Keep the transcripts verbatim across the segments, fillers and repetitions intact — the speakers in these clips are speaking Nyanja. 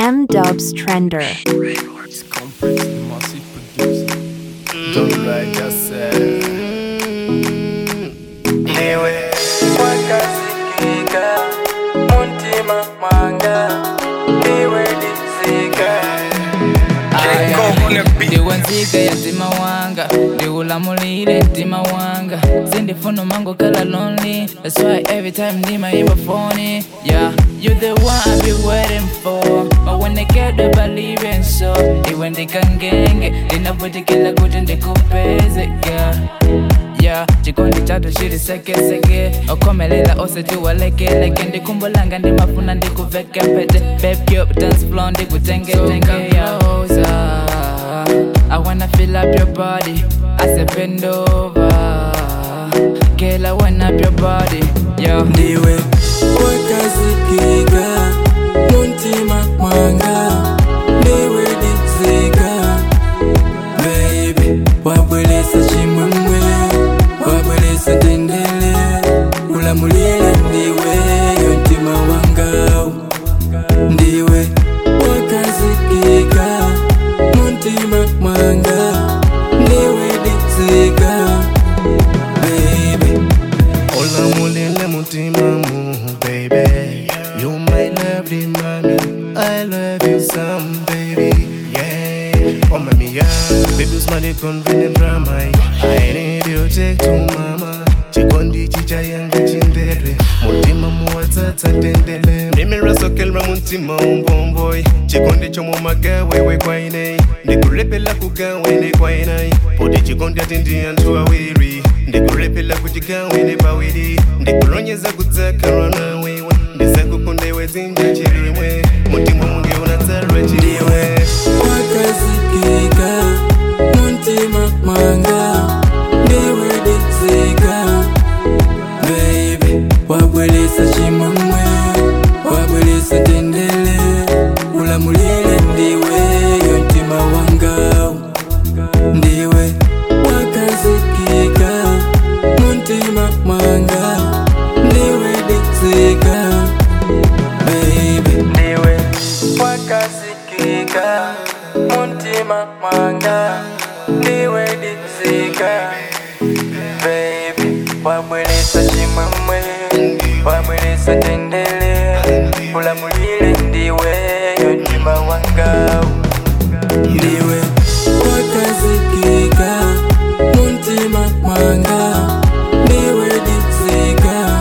M-Dubs Trender. It's complex, massive producer. Don't write yourself. Niwe wakasikika muntima mwanga niwe dizika ndiwanzika ya ntima wanga ndiulamulile ntima wanga sindifuna mango kala lonely. That's why every time ndima imba phone. Yeah, you're the one I've been waiting for. But when I get to believe in so iwe ndikangenge ndinavutikila kuti ndikupeze girl. Yeah, chikondi chatu shiri seke seke okomelela ose juwa leke leke ndikumbulanga ndimafuna ndikuveke mpete babe cube dance floor ndikutenge tenge yeah. I wanna fill up your body I say bend over girl I wanna up your body yeah. Ndiwe wakasikika muntima mwanga niwe dizika baby wabwelesa chimwemwe wabwelesa tendele ulamulile ndiwe yontima wangau ndiwe wakasikika muntima mwanga ndiwe dizika baby Ulamulile muntima mu baby. You my lovely mommy, I love you some baby. Yeah, oh mommy yeah. Baby smile convenient drama. I need you take to mama. Chikondi chicha yanga chindere muntima muwatsatsa tendele nimiraso kelma muntima umbomboy chikondi chomo magawe we kwaine ndikurepela kugawe ne kwainai poti chikondi atindi antu awiri ndikurepela kuchigawe ne pawiri ndikuronyeza kudzakara nawe ndisakukunda iwe dzinja chirimwe muntima munge unatsarwa chiriwe wakasikika muntima mwanga ndiwe dizika baby wabwelesa chimwemwe wabwelesa tendele ulamulile ndiwe yontima wangau ndiwe wakasikika muntima mwanga ndiwe dizika baby ndiwe wakasikika muntima mwanga ndiwe dizika baby wabwelesa chimwemwe wabwelesa tendele ulamulile ndiwe yontima wangau ndiwe wakasikika muntima mwanga ndiwe dizika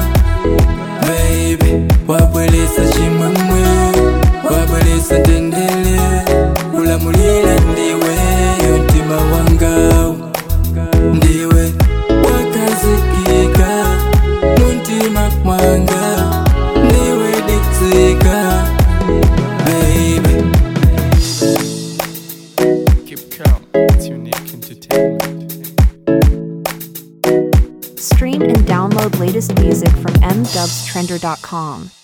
baby wabwelesa chimwemwe wabwelesa tendele ulamulile ndiwe yontima wangau ndiwe wakasikika muntima mwanga ndiwe dizika baby. Keep calm, it's unique entertainment. Stream and download latest music from m dubs trender dot com.